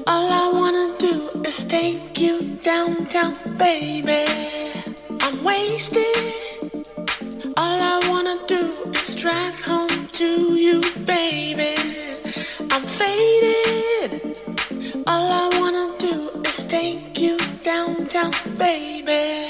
All I wanna do is take you downtown, baby. I'm wasted. All I wanna do is drive home to you, baby. I'm faded. All I wanna do is take you downtown, baby.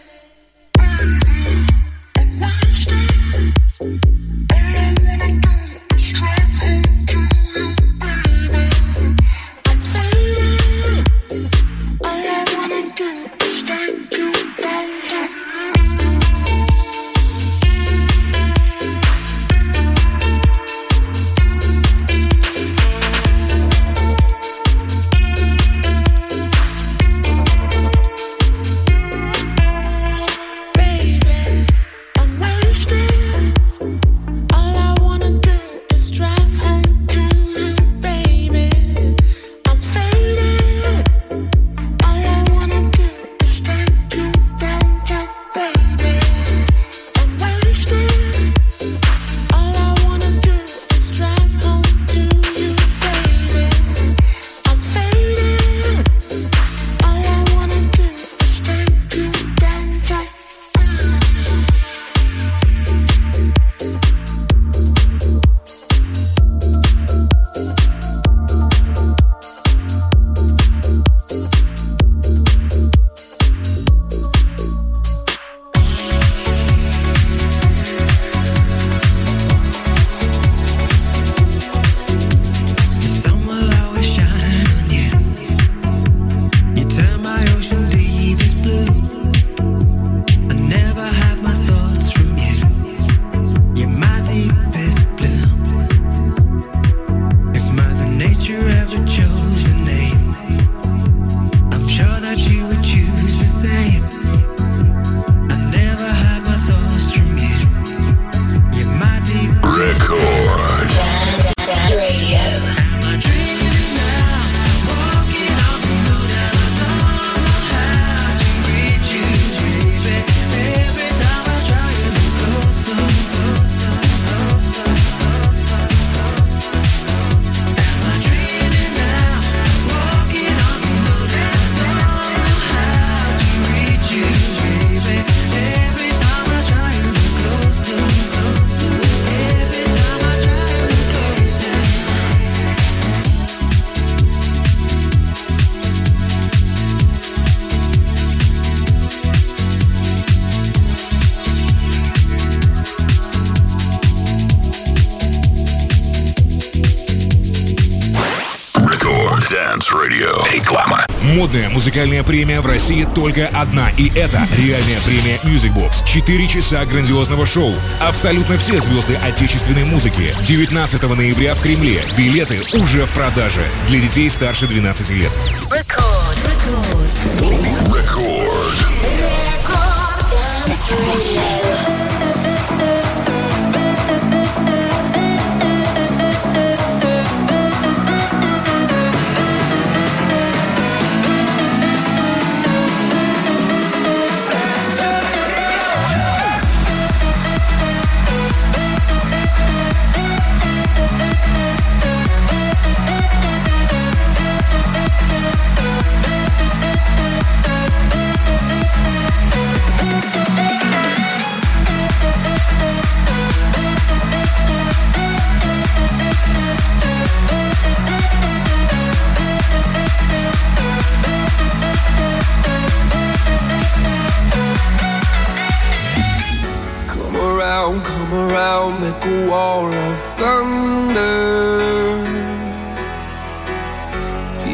Реклама. Модная музыкальная премия в России только одна, и это реальная премия Music Box. 4 часа грандиозного шоу. Абсолютно все звезды отечественной музыки. 19 ноября в Кремле. Билеты уже в продаже. Для детей старше 12 лет. Come around, make a wall of thunder.